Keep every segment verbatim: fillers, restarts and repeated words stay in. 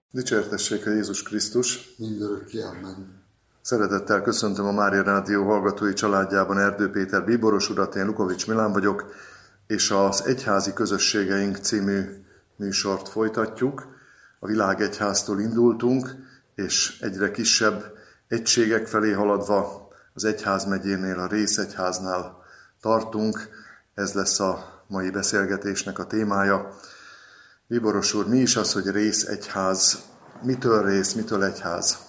Dicsértessék a Jézus Krisztus! Mindörökké, amen. Szeretettel köszöntöm a Mária Rádió hallgatói családjában Erdő Péter bíboros urat, én Lukovics Milán vagyok, és az Egyházi Közösségeink című műsort folytatjuk. A világegyháztól indultunk, és egyre kisebb egységek felé haladva az egyházmegyénél, a részegyháznál tartunk. Ez lesz a mai beszélgetésnek a témája. Bíboros úr, mi is az, hogy részegyház? Mitől rész, mitől egyház?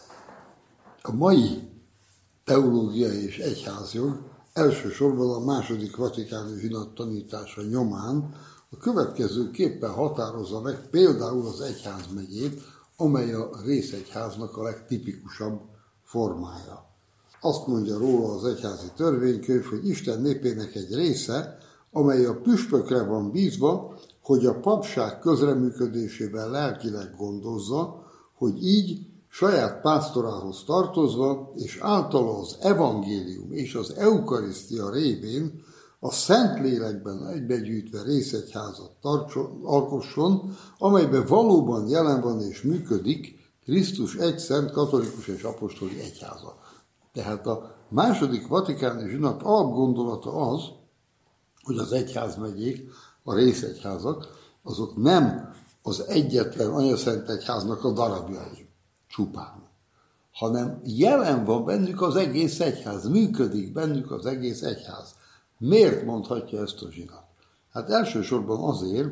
A mai teológiai és egyházjog elsősorban a második vatikáni zsinat tanítása nyomán a következőképpen határozza meg például az egyházmegyét, amely a részegyháznak a legtipikusabb formája. Azt mondja róla az egyházi törvénykönyv, hogy Isten népének egy része, amely a püspökre van bízva, hogy a papság közreműködésével lelkileg gondozza, hogy így saját pásztorához tartozva, és általa az evangélium és az eukarisztia révén a Szentlélekben egybegyűjtve részegyházat tartson, alkosson, amelyben valóban jelen van és működik Krisztus egy szent katolikus és apostoli egyháza. Tehát a második vatikáni zsinat alapgondolata az, hogy az egyházmegyék, a részegyházak, azok nem az egyetlen anyaszent egyháznak a darabjai csupán, hanem jelen van bennük az egész egyház, működik bennük az egész egyház. Miért mondhatja ezt a zsinat? Hát elsősorban azért,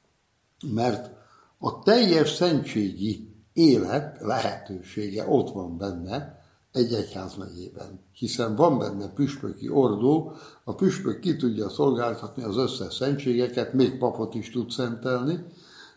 mert a teljes szentségi élet lehetősége ott van benne egy egyházmegyében, hiszen van benne püspöki ordó, a püspök ki tudja szolgáltatni az összes szentségeket, még papot is tud szentelni,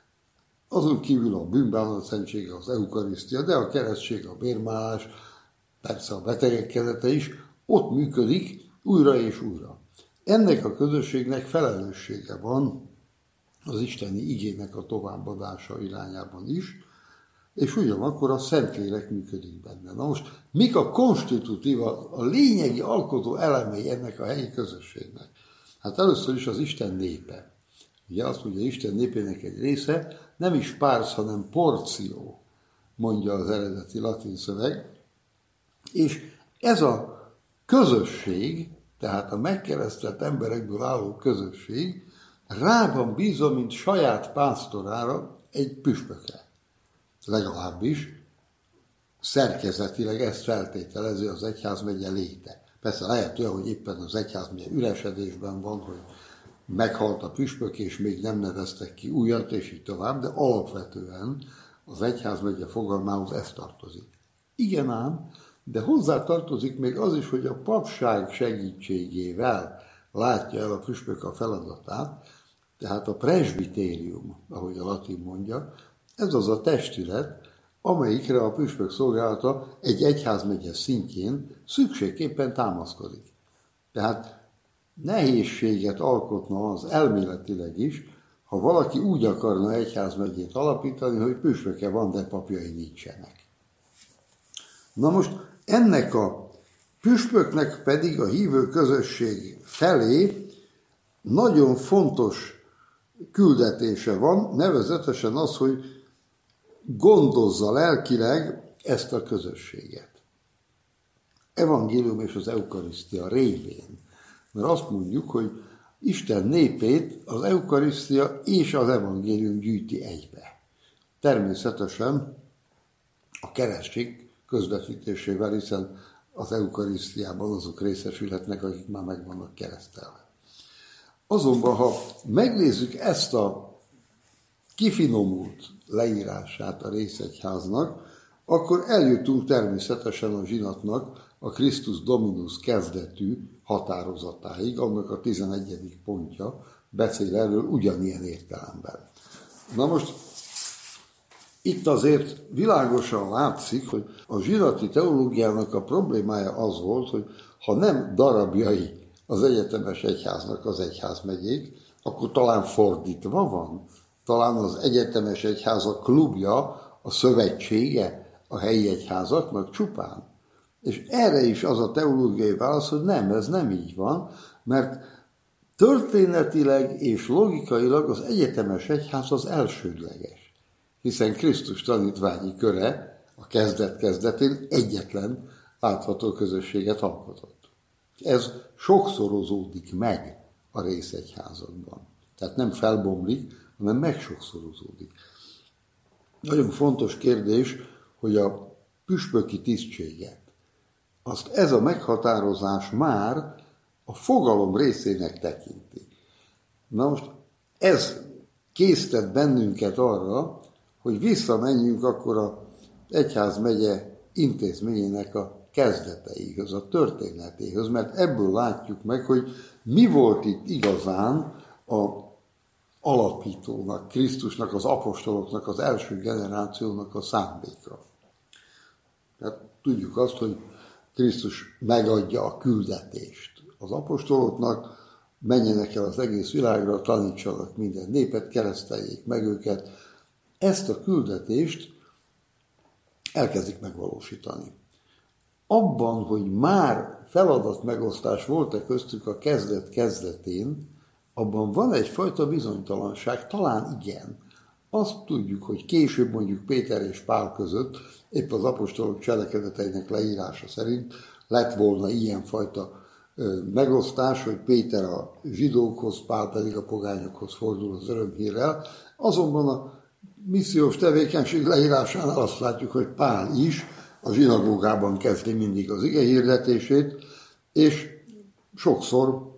azon kívül a bűnbánat szentsége, az eukarisztia, de a keresztség, a bérmálás, persze a betegek kezete is, ott működik újra és újra. Ennek a közösségnek felelőssége van az isteni igének a továbbadása irányában is, és ugyanakkor a Szentlélek működik benne. Na most, mik a konstitutív, a lényegi alkotó elemei ennek a helyi közösségnek? Hát először is az Isten népe. Ugye azt mondja, Isten népének egy része, nem is pars, hanem porció, mondja az eredeti latin szöveg. És ez a közösség, tehát a megkeresztelt emberekből álló közösség rá van bízva, mint saját pásztorára egy püspökre. Legalábbis szerkezetileg ezt feltételezi az egyházmegye léte. Persze lehet olyan, hogy éppen az egyházmegye üresedésben van, hogy meghalt a püspök, és még nem neveztek ki újat, és így tovább, de alapvetően az egyházmegye fogalmához ez tartozik. Igen ám, de hozzá tartozik még az is, hogy a papság segítségével látja el a püspök a feladatát, tehát a presbitérium, ahogy a latin mondja, ez az a testület, amelyikre a püspök szolgálata egy egyházmegye szintjén szükségképpen támaszkodik. Tehát nehézséget alkotna az elméletileg is, ha valaki úgy akarna egyházmegyét alapítani, hogy püspöke van, de papjai nincsenek. Na most ennek a püspöknek pedig a hívő közösség felé nagyon fontos küldetése van, nevezetesen az, hogy gondozza lelkileg ezt a közösséget. Evangélium és az eukarisztia révén. Mert azt mondjuk, hogy Isten népét az eukarisztia és az evangélium gyűjti egybe. Természetesen a keresztség közvetítésével, hiszen az eukarisztiában azok részesülhetnek, akik már meg vannak keresztelve. Azonban, ha megnézzük ezt a kifinomult leírását a részegyháznak, akkor eljutunk természetesen a zsinatnak a Christus Dominus kezdetű határozatáig, annak a tizenegyedik pontja beszél erről ugyanilyen értelemben. Na most itt azért világosan látszik, hogy a zsinati teológiának a problémája az volt, hogy ha nem darabjai az egyetemes egyháznak az egyházmegyék, akkor talán fordítva van. Talán az egyetemes egyház a klubja, a szövetsége a helyi egyházaknak csupán. És erre is az a teológiai válasz, hogy nem, ez nem így van, mert történetileg és logikailag az egyetemes egyház az elsődleges. hiszen Krisztus tanítványi köre a kezdet-kezdetén egyetlen látható közösséget alkotott. Ez sokszorozódik meg a részegyházakban. Tehát nem felbomlik, hanem megsokszorozódik. Nagyon fontos kérdés, hogy a püspöki tisztséget, azt ez a meghatározás már a fogalom részének tekinti. Na most ez késztet bennünket arra, hogy visszamenjünk akkor az egyházmegye intézményének a kezdeteihez, a történetéhez, mert ebből látjuk meg, hogy mi volt itt igazán a alapítónak, Krisztusnak, az apostoloknak, az első generációnak a szándéka. Tehát tudjuk azt, hogy Krisztus megadja a küldetést az apostoloknak, menjenek el az egész világra, tanítsanak minden népet, kereszteljék meg őket. Ezt a küldetést elkezdik megvalósítani. Abban, hogy már feladatmegosztás volt-e köztük a kezdet-kezdetén, abban van egyfajta bizonytalanság, talán igen. Azt tudjuk, hogy később mondjuk Péter és Pál között, épp az apostolok cselekedeteinek leírása szerint lett volna ilyenfajta megosztás, hogy Péter a zsidókhoz, Pál pedig a pogányokhoz fordul az örömhírrel. Azonban a missziós tevékenység leírásánál azt látjuk, hogy Pál is a zsinagógában kezdi mindig az ige hirdetését, és sokszor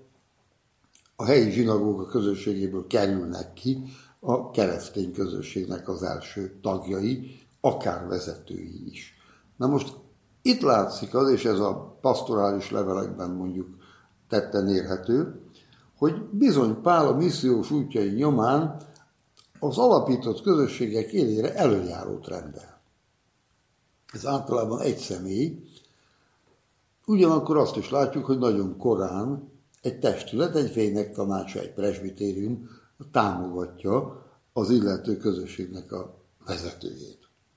a helyi zsinagóga közösségéből kerülnek ki a keresztény közösségnek az első tagjai, akár vezetői is. Na most itt látszik az, és ez a pastorális levelekben mondjuk tetten érhető, hogy bizony Pál a missziós útjai nyomán az alapított közösségek élére előjárót rendel. Ez általában egy személy, ugyanakkor azt is látjuk, hogy nagyon korán egy testület, egy vének tanácsa, egy presbitérium támogatja az illető közösségnek a vezetőjét.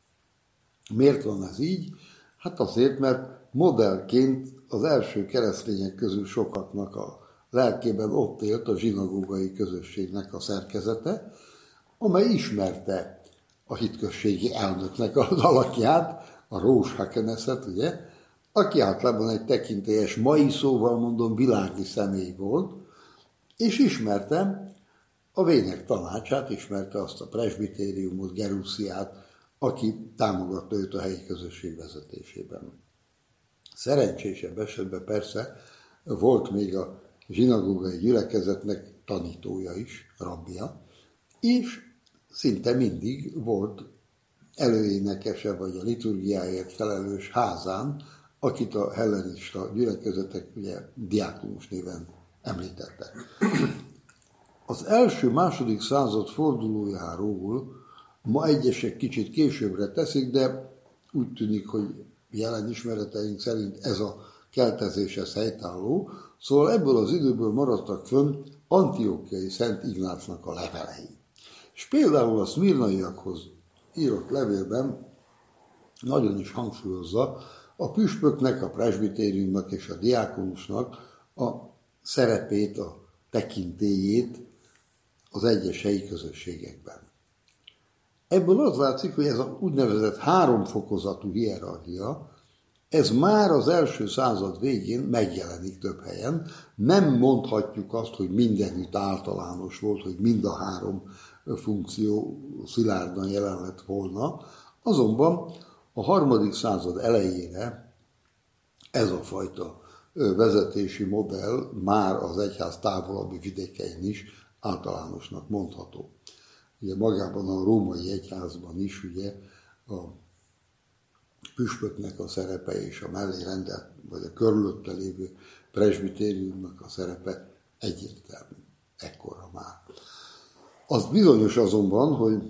Miért van ez így? Hát azért, mert modellként az első keresztények közül sokaknak a lelkében ott élt a zsinagógai közösségnek a szerkezete, amely ismerte a hitközségi elnöknek az alakját, a Rós Hakeneszet, ugye, aki általában egy tekintélyes, mai szóval mondom, világi személy volt, és ismerte a vének tanácsát, ismerte azt a presbitériumot, Gerusziát, aki támogatta őt a helyi közösség vezetésében. Szerencsésebb esetben persze volt még a zsinagógai gyülekezetnek tanítója is, rabbia, és szinte mindig volt előénekese vagy a liturgiáért felelős házán, akit a hellenista gyülekezetek ugye diákonus néven említettek. Az első-második század fordulójáról ma egyesek kicsit későbbre teszik, de úgy tűnik, hogy jelen ismereteink szerint ez a keltezés ez helytálló, szóval ebből az időből maradtak fönn Antiochiai Szent Ignácnak a levelei. És például a szmirnaiakhoz írott levélben nagyon is hangsúlyozza a püspöknek, a presbitériumnak és a diákonusnak a szerepét, a tekintélyét az egyes helyi közösségekben. Ebből az látszik, hogy ez az úgynevezett háromfokozatú hierarchia, ez már az első század végén megjelenik több helyen. Nem mondhatjuk azt, hogy mindenütt általános volt, hogy mind a három funkció szilárdan jelen lett volna, azonban a harmadik század elejére ez a fajta vezetési modell már az egyház távolabbi vidékein is általánosnak mondható. Ugye magában a római egyházban is ugye a püspöknek a szerepe és a mellé rendelt, vagy a körülötte lévő presbitériumnak a szerepe egyértelmű. Ekkora már. Az bizonyos azonban, hogy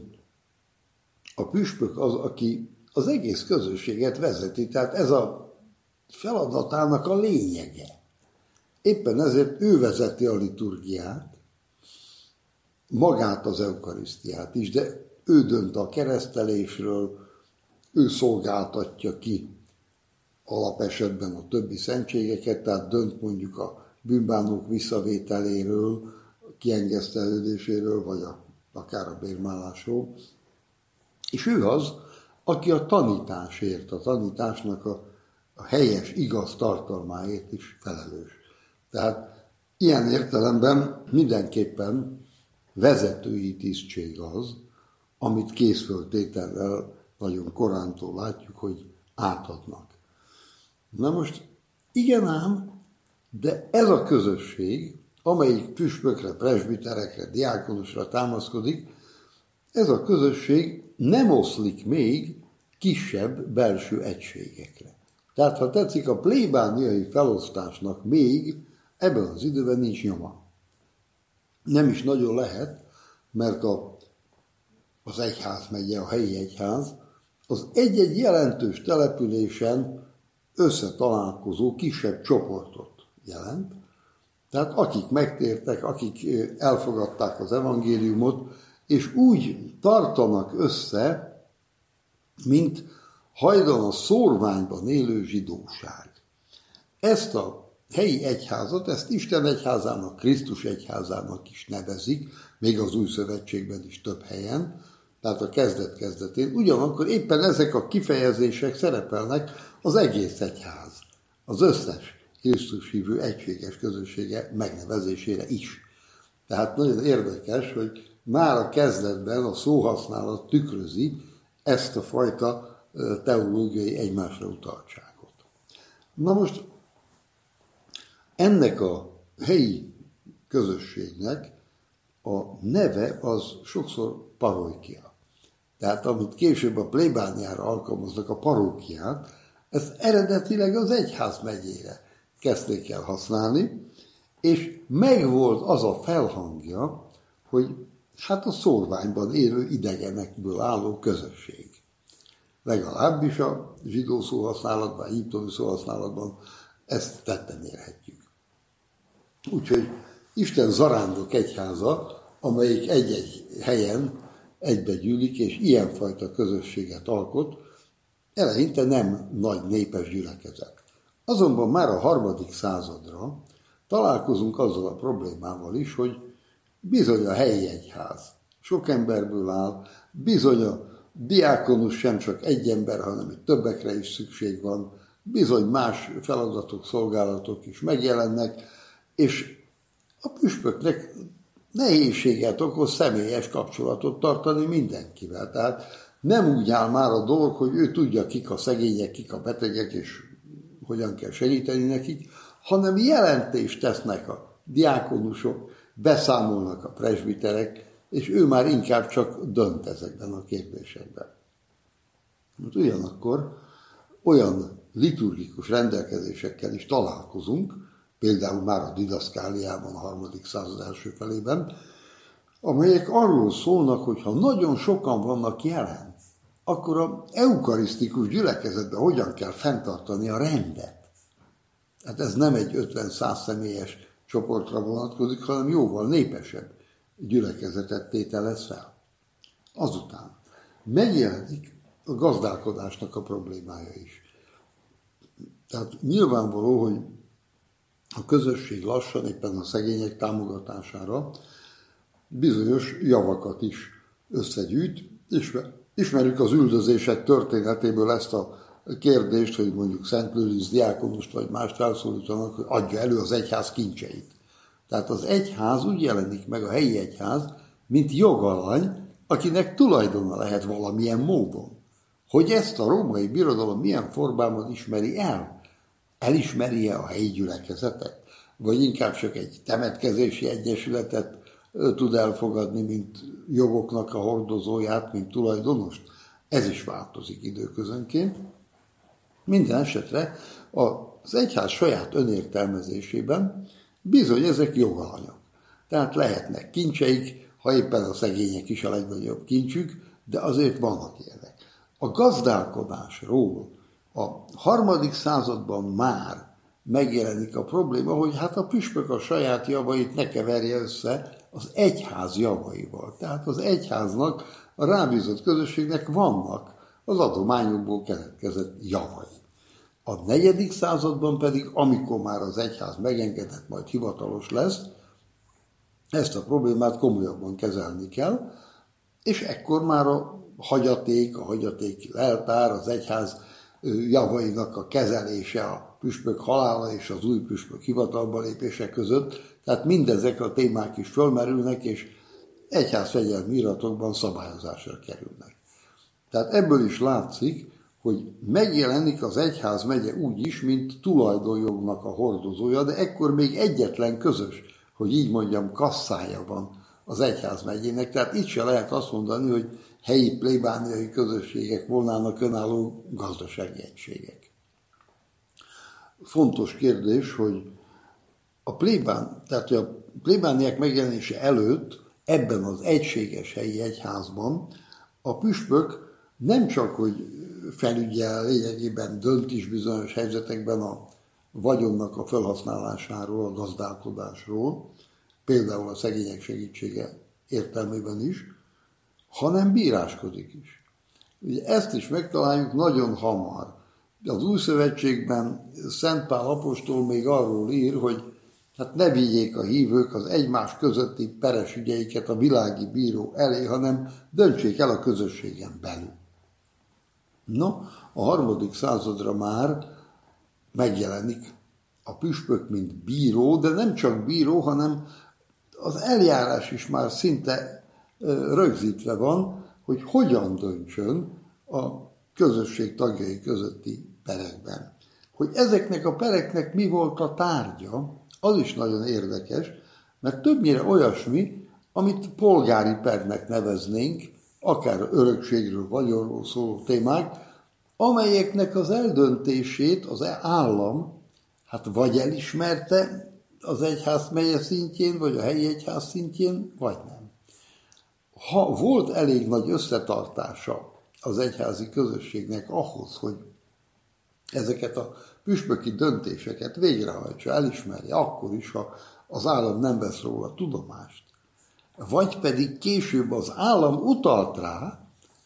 a püspök az, aki az egész közösséget vezeti, tehát ez a feladatának a lényege. Éppen ezért ő vezeti a liturgiát, magát az eukarisztiát is, de ő dönt a keresztelésről, ő szolgáltatja ki alapesetben a többi szentségeket, tehát dönt mondjuk a bűnbánók visszavételéről, kiengesztelődéséről, vagy a, akár a bérmálásról. És ő az, aki a tanításért, a tanításnak a, a helyes, igaz tartalmáért is felelős. Tehát ilyen értelemben mindenképpen vezetői tisztség az, amit készföltétellel nagyon korántól látjuk, hogy átadnak. Na most igen ám, de ez a közösség, amelyik püspökre, presbiterekre, diákonusra támaszkodik, ez a közösség nem oszlik még kisebb belső egységekre. Tehát, ha tetszik, a plébániai felosztásnak még ebben az időben nincs nyoma. Nem is nagyon lehet, mert a, az egyházmegye, a helyi egyház, az egy-egy jelentős településen összetalálkozó kisebb csoportot jelent. Tehát akik megtértek, akik elfogadták az evangéliumot, és úgy tartanak össze, mint hajdan a szórványban élő zsidóság. Ezt a helyi egyházat, ezt Isten egyházának, Krisztus egyházának is nevezik, még az Új Szövetségben is több helyen, tehát a kezdet-kezdetén. Ugyanakkor éppen ezek a kifejezések szerepelnek az egész egyház, az összes Krisztus hívő egységes közössége megnevezésére is. Tehát nagyon érdekes, hogy már a kezdetben a szóhasználat tükrözi ezt a fajta teológiai egymásra utaltságot. Na most ennek a helyi közösségnek a neve az sokszor parókia. Tehát amit később a plébániára alkalmaznak, a parókiát, ezt eredetileg az egyházmegyére kezdték el használni, és megvolt az a felhangja, hogy hát a szórványban élő idegenekből álló közösség. Legalábbis a zsidó szóhasználatban, egyiptomi szóhasználatban ezt tetten érhetjük. Úgyhogy Isten zarándok egyháza, amelyik egy-egy helyen egybegyűlik, és ilyenfajta közösséget alkot, eleinte nem nagy népes gyülekezet. Azonban már a harmadik századra találkozunk azzal a problémával is, hogy bizony a helyi egyház sok emberből áll, bizony a diákonus sem csak egy ember, hanem itt többekre is szükség van, bizony más feladatok, szolgálatok is megjelennek, és a püspöknek nehézséget okoz személyes kapcsolatot tartani mindenkivel. Tehát nem úgy áll már a dolog, hogy ő tudja, kik a szegények, kik a betegek, és hogyan kell segíteni nekik, hanem jelentést tesznek a diákonusok, beszámolnak a presbiterek, és ő már inkább csak dönt ezekben a kérdésekben. Most ugyanakkor olyan liturgikus rendelkezésekkel is találkozunk, például már a didaszkáliában, a harmadik század első felében, amelyek arról szólnak, hogy ha nagyon sokan vannak jelen, akkor az eukarisztikus gyülekezetben hogyan kell fenntartani a rendet. Hát ez nem egy ötven-száz személyes csoportra vonatkozik, hanem jóval népesebb gyülekezetet tételez fel. Azután megjelenik a gazdálkodásnak a problémája is. Tehát nyilvánvaló, hogy a közösség lassan éppen a szegények támogatására bizonyos javakat is összegyűjt, és ismerjük az üldözések történetéből ezt a kérdést, hogy mondjuk Szent Lőrinc diákonust vagy mást felszólítanak, hogy adja elő az egyház kincseit. Tehát az egyház úgy jelenik meg, a helyi egyház, mint jogalany, akinek tulajdona lehet valamilyen módon. Hogy ezt a római birodalom milyen formában ismeri el? Elismeri-e a helyi gyülekezetet? Vagy inkább csak egy temetkezési egyesületet tud elfogadni, mint jogoknak a hordozóját, mint tulajdonost? Ez is változik időközönként. Minden esetre az egyház saját önértelmezésében bizony ezek jogalanyok. Tehát lehetnek kincseik, ha éppen a szegények is a legnagyobb kincsük, de azért vannak ilyenek. A gazdálkodásról a harmadik században már megjelenik a probléma, hogy hát a püspök a saját javait ne keverje össze az egyház javaival. Tehát az egyháznak, a rábízott közösségnek vannak az adományokból keletkezett javai. A negyedik században pedig, amikor már az egyház megengedett, majd hivatalos lesz, ezt a problémát komolyabban kezelni kell, és ekkor már a hagyaték, a hagyatéki leltár, az egyház javainak a kezelése, a püspök halála és az új püspök hivatalba lépése között. Tehát mindezek a témák is fölmerülnek, és egyházfegyelmi iratokban szabályozásra kerülnek. Tehát ebből is látszik, hogy megjelenik az egyházmegye úgy is, mint tulajdonjognak a hordozója, de ekkor még egyetlen közös, hogy így mondjam, kasszája van az egyházmegyének. Tehát itt se lehet azt mondani, hogy helyi plébániai közösségek volnának önálló gazdasági egységek. Fontos kérdés, hogy a plébán, tehát a plébániák megjelenése előtt ebben az egységes helyi egyházban a püspök nem csak, hogy felügyel, lényegében dönt is bizonyos helyzetekben a vagyonnak a felhasználásáról, a gazdálkodásról, például a szegények segítsége értelmében is, hanem bíráskodik is. Ugye ezt is megtaláljuk nagyon hamar. Az Új Szövetségben Szent Pál apostol még arról ír, hogy hát ne vigyék a hívők az egymás közötti peres ügyeiket a világi bíró elé, hanem döntsék el a közösségen belül. No, a harmadik századra már megjelenik a püspök, mint bíró, de nem csak bíró, hanem az eljárás is már szinte rögzítve van, hogy hogyan döntsön a közösség tagjai közötti perekben. Hogy ezeknek a pereknek mi volt a tárgya, az is nagyon érdekes, mert többnyire olyasmi, amit polgári pernek neveznénk, akár örökségről, vagyonról szóló témák, amelyeknek az eldöntését az állam hát vagy elismerte az egyházmegye szintjén, vagy a helyi egyház szintjén, vagy nem. Ha volt elég nagy összetartása az egyházi közösségnek ahhoz, hogy ezeket a püspöki döntéseket végrehajtsa, elismerje, akkor is, ha az állam nem vesz róla tudomást, vagy pedig később az állam utalt rá,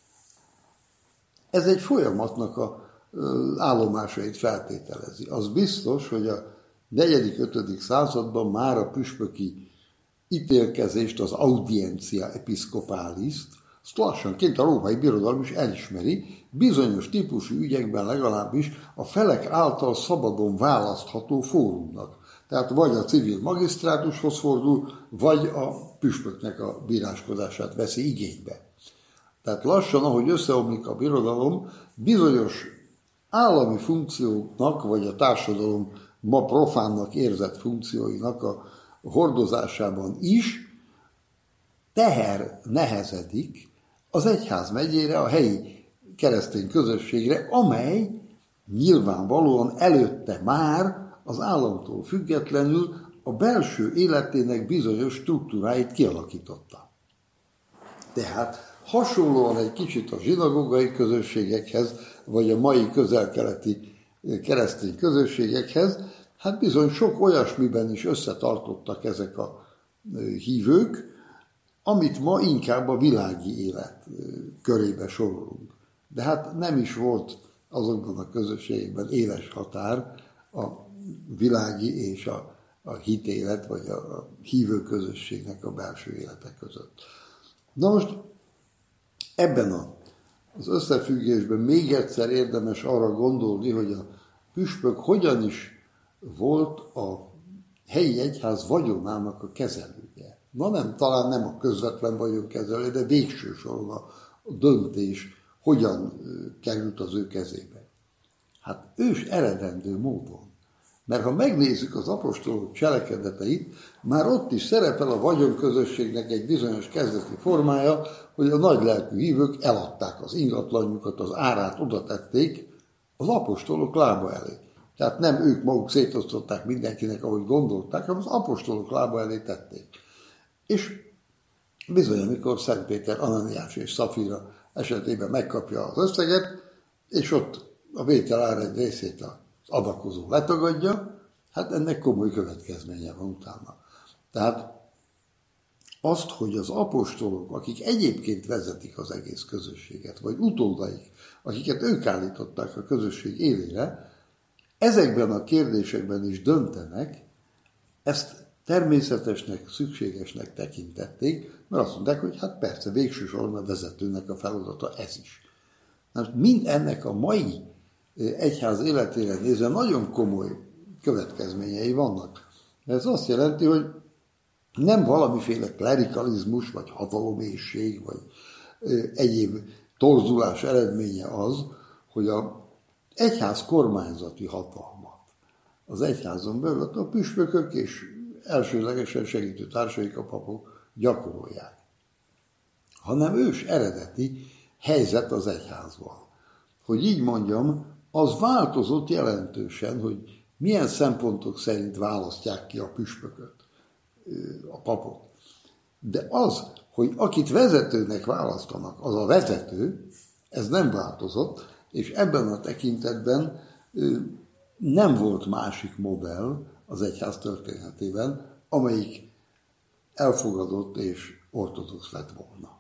ez egy folyamatnak az állomásait feltételezi. Az biztos, hogy a negyedik-ötödik században már a püspöki ítélkezést, az audiencia episcopaliszt, azt lassanként a római birodalom is elismeri, bizonyos típusú ügyekben legalábbis a felek által szabadon választható fórumnak. Tehát vagy a civil magisztrátushoz fordul, vagy a püspöknek a bíráskodását veszi igénybe. Tehát lassan, ahogy összeomlik a birodalom, bizonyos állami funkcióknak, vagy a társadalom ma profánnak érzett funkcióinak a hordozásában is teher nehezedik az egyházmegyére, a helyi keresztény közösségre, amely nyilvánvalóan előtte már az államtól függetlenül a belső életének bizonyos struktúráit kialakította. Tehát hasonlóan egy kicsit a zsinagógai közösségekhez, vagy a mai közel-keleti keresztény közösségekhez, hát bizony sok olyasmiben is összetartottak ezek a hívők, amit ma inkább a világi élet körébe sorolunk. De hát nem is volt azokban a közösségekben éles határ a világi és a, a hitélet, vagy a, a hívő közösségnek a belső élete között. Na most ebben a, az összefüggésben még egyszer érdemes arra gondolni, hogy a püspök hogyan is volt a helyi egyház vagyonának a kezelője. Na nem, talán nem a közvetlen vagyonkezelő, de végső soron a döntés hogyan került az ő kezébe. Hát ős eredendő módon. Mert ha megnézzük az apostolok cselekedeteit, már ott is szerepel a vagyonközösségnek egy bizonyos kezdeti formája, hogy a nagylelkű hívők eladták az ingatlanjukat, az árát oda tették az apostolok lába elé. Tehát nem ők maguk szétosztották mindenkinek, ahogy gondolták, hanem az apostolok lába elé tették. És bizony, amikor Szent Péter, Ananiás és Szafira esetében megkapja az összeget, és ott a vétel ár egy részét az adakozó letagadja, hát ennek komoly következménye van utána. Tehát azt, hogy az apostolok, akik egyébként vezetik az egész közösséget, vagy utódaik, akiket ők állították a közösség élére, ezekben a kérdésekben is döntenek, ezt természetesnek, szükségesnek tekintették, mert azt mondták, hogy hát persze, végső soron a vezetőnek a feladata ez is. Mert mind ennek a mai egyház életére nézve nagyon komoly következményei vannak. Ez azt jelenti, hogy nem valamiféle klerikalizmus, vagy hataloméhség, vagy egyéb torzulás eredménye az, hogy az egyház kormányzati hatalmat az egyházon belül a püspökök és elsőlegesen segítő társaik, a papok gyakorolják. Hanem ős eredeti helyzet az egyházban. Hogy így mondjam, az változott jelentősen, hogy milyen szempontok szerint választják ki a püspököt, a papot. De az, hogy akit vezetőnek választanak, az a vezető, ez nem változott, és ebben a tekintetben nem volt másik modell az egyház történetében, amelyik elfogadott és ortodox lett volna.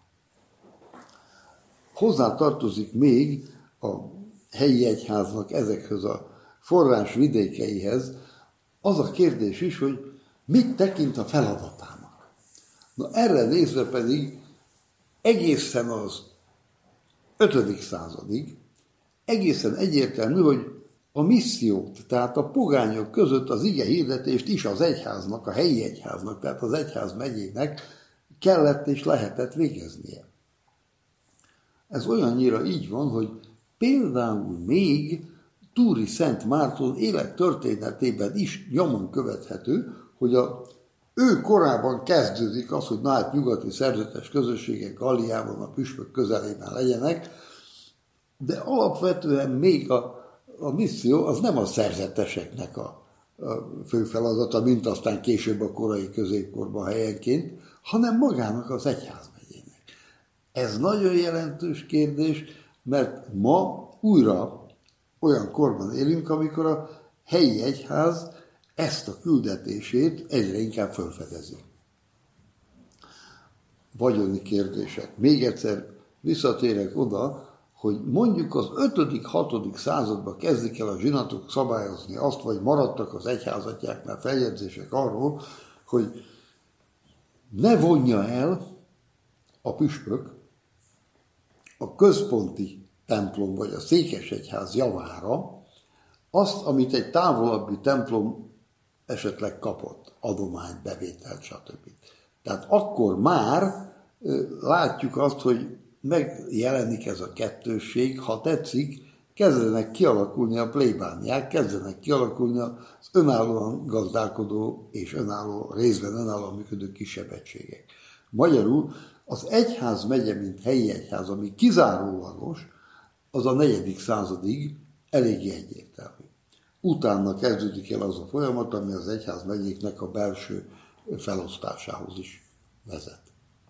Hozzá tartozik még a helyi egyháznak ezekhez a forrás vidékeihez az a kérdés is, hogy mit tekint a feladatának. Na erre nézve pedig egészen az ötödik századig egészen egyértelmű, hogy a missziót, tehát a pogányok között az ige hirdetést is az egyháznak, a helyi egyháznak, tehát az egyház megyének kellett és lehetett végeznie. Ez olyannyira így van, hogy például még Túri Szent Márton élettörténetében is nyomon követhető, hogy a, ő korában kezdődik az, hogy na hát nyugati szerzetes közösségek Galliában a püspök közelében legyenek, de alapvetően még a, a misszió az nem a szerzeteseknek a, a fő feladata, mint aztán később a korai középkorban helyenként, hanem magának az egyházmegyének. Ez nagyon jelentős kérdés, mert ma újra olyan korban élünk, amikor a helyi egyház ezt a küldetését egyre inkább felfedezi. Vagyoni kérdések. Még egyszer visszatérek oda, hogy mondjuk az ötödik-hatodik században kezdik el a zsinatok szabályozni azt, vagy maradtak az egyházatjáknál feljegyzések arról, hogy ne vonja el a püspök a központi templom vagy a székesegyház javára azt, amit egy távolabbi templom esetleg kapott, adományt, bevételt, stb. Tehát akkor már látjuk azt, hogy megjelenik ez a kettősség, ha tetszik, kezdenek kialakulni a plébániák, kezdenek kialakulni az önállóan gazdálkodó és önálló, részben önállóan működő kisebb egységek. Magyarul az egyház megye, mint helyi egyház, ami kizárólagos, az a negyedik századig eléggé egyértelmű. Utána kezdődik el az a folyamat, ami az egyház megyéknek a belső felosztásához is vezet.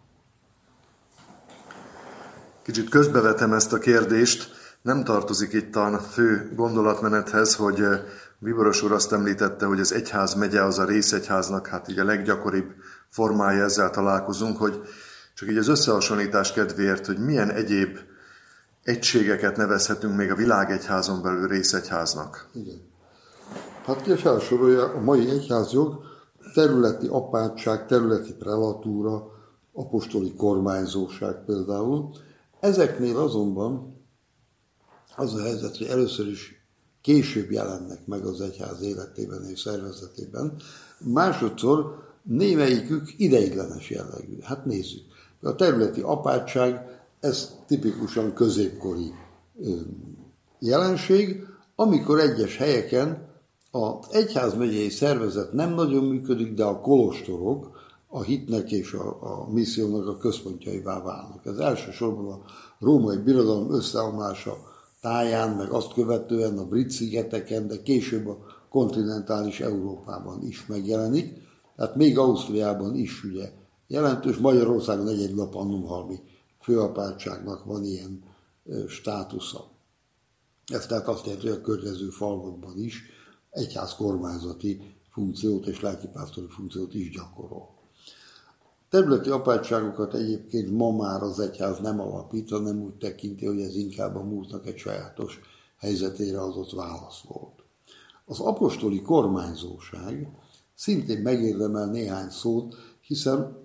Kicsit közbevetem ezt a kérdést, nem tartozik itt a fő gondolatmenethez, hogy Bíboros úr azt említette, hogy az egyház megye az a részegyháznak, hát így a leggyakoribb formája, ezzel találkozunk, hogy csak így az összehasonlítás kedvéért, hogy milyen egyéb egységeket nevezhetünk még a világegyházon belül részegyháznak. Igen. Hát ki felsorolja a mai egyházjog, területi apátság, területi prelatúra, apostoli kormányzóság például. Ezeknél azonban az a helyzet, hogy először is később jelennek meg az egyház életében és szervezetében, másodszor némelyikük ideiglenes jellegű. Hát nézzük. A területi apátság, ez tipikusan középkori jelenség, amikor egyes helyeken az egyházmegyei szervezet nem nagyon működik, de a kolostorok a hitnek és a, a missziónak a központjaivá válnak. Ez elsősorban a római birodalom összeomlása táján, meg azt követően a Brit-szigeteken, de később a kontinentális Európában is megjelenik. Tehát még Ausztriában is ugye jelentős, Magyarországon egy-egy nap annumhalmi főapátságnak van ilyen státusza. Ez tehát azt jelenti, hogy a környező falvakban is egyház kormányzati funkciót és lelkipásztori funkciót is gyakorol. Területi apátságokat egyébként ma már az egyház nem alapít, hanem úgy tekinti, hogy ez inkább a múltnak egy sajátos helyzetére adott válasz volt. Az apostoli kormányzóság szintén megérdemel néhány szót, hiszen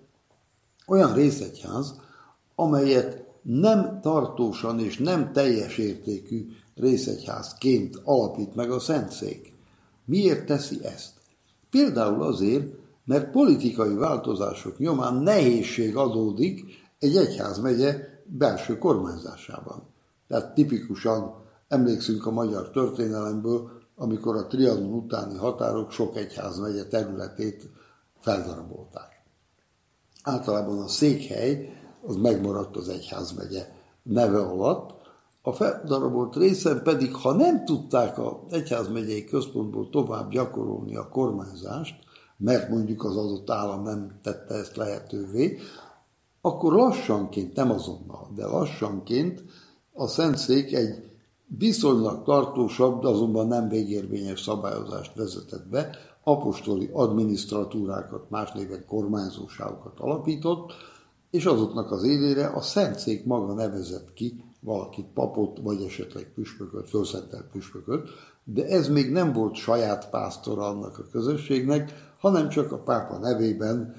olyan részegyház, amelyet nem tartósan és nem teljes értékű részegyházként alapít meg a Szentszék. Miért teszi ezt? Például azért, mert politikai változások nyomán nehézség adódik egy egyházmegye belső kormányzásában. Tehát tipikusan emlékszünk a magyar történelemből, amikor a Trianon utáni határok sok egyházmegye területét feldarabolták. Általában a székhely az megmaradt az egyházmegye neve alatt, a feldarabolt részen pedig, ha nem tudták az egyházmegyei központból tovább gyakorolni a kormányzást, mert mondjuk az adott állam nem tette ezt lehetővé, akkor lassanként, nem azonnal, de lassanként a Szentszék egy viszonylag tartósabb, de azonban nem végérvényes szabályozást vezetett be, apostoli adminisztratúrákat, más néven kormányzóságokat alapított, és azoknak az élére a Szentszék maga nevezett ki valakit, papot, vagy esetleg püspököt, fölszentelt püspököt, de ez még nem volt saját pásztora annak a közösségnek, hanem csak a pápa nevében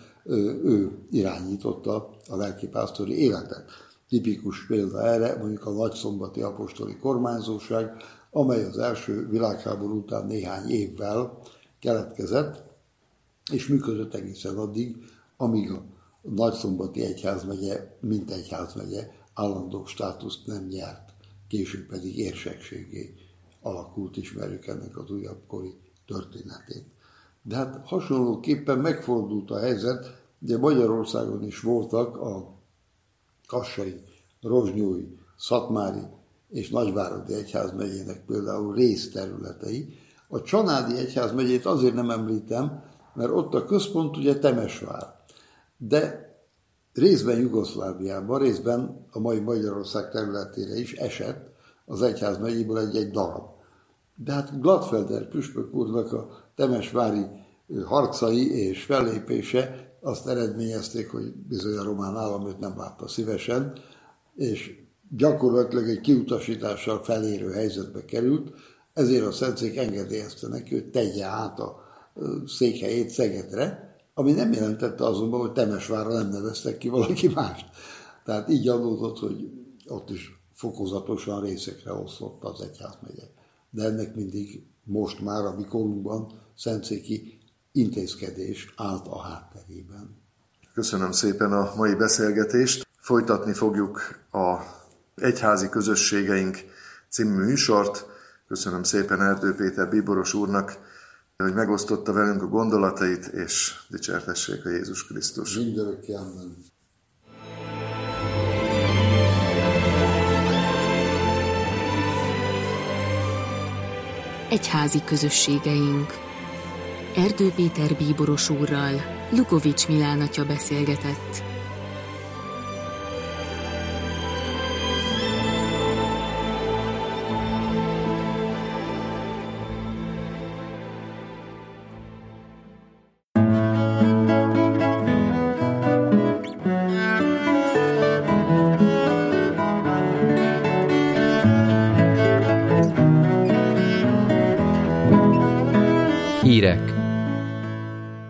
ő irányította a lelkipásztori életet. Tipikus példa erre mondjuk a nagyszombati apostoli kormányzóság, amely az első világháború után néhány évvel keletkezett, és működött egészen addig, amíg a nagyszombati egyházmegye, mint egyházmegye állandó státuszt nem nyert, később pedig érsekségé alakult, ismerjük ennek az újabb kori történetét. De hát hasonlóképpen megfordult a helyzet, de Magyarországon is voltak a kassai, rozsnyói, szatmári és nagyváradi egyházmegyének például részterületei. A csanádi egyházmegyét azért nem említem, mert ott a központ ugye Temesvár, de részben Jugoszláviában, részben a mai Magyarország területére is esett az egyházmegyéből egy-egy darab. De hát Gladfelder püspök úrnak a temesvári harcai és fellépése azt eredményezték, hogy bizony a román állam őt nem látta szívesen, és gyakorlatilag egy kiutasítással felérő helyzetbe került, ezért a Szentszék engedélyezte neki, hogy tegye át a székhelyét Szegedre, ami nem jelentette azonban, hogy Temesvárra nem neveztek ki valaki mást. Tehát így adódott, hogy ott is fokozatosan részekre oszlott az egyházmegye. De ennek mindig most már a mi korunkban szentszéki intézkedés állt a hátterében. Köszönöm szépen a mai beszélgetést. Folytatni fogjuk a Egyházi Közösségeink című műsort. Köszönöm szépen Erdő Péter bíboros úrnak, hogy megosztotta velünk a gondolatait, és dicsértessék a Jézus Krisztus. Mindörökké amen. Egyházi közösségeink. Erdő Péter bíboros úrral Lukovics Milán atya beszélgetett. Hírek.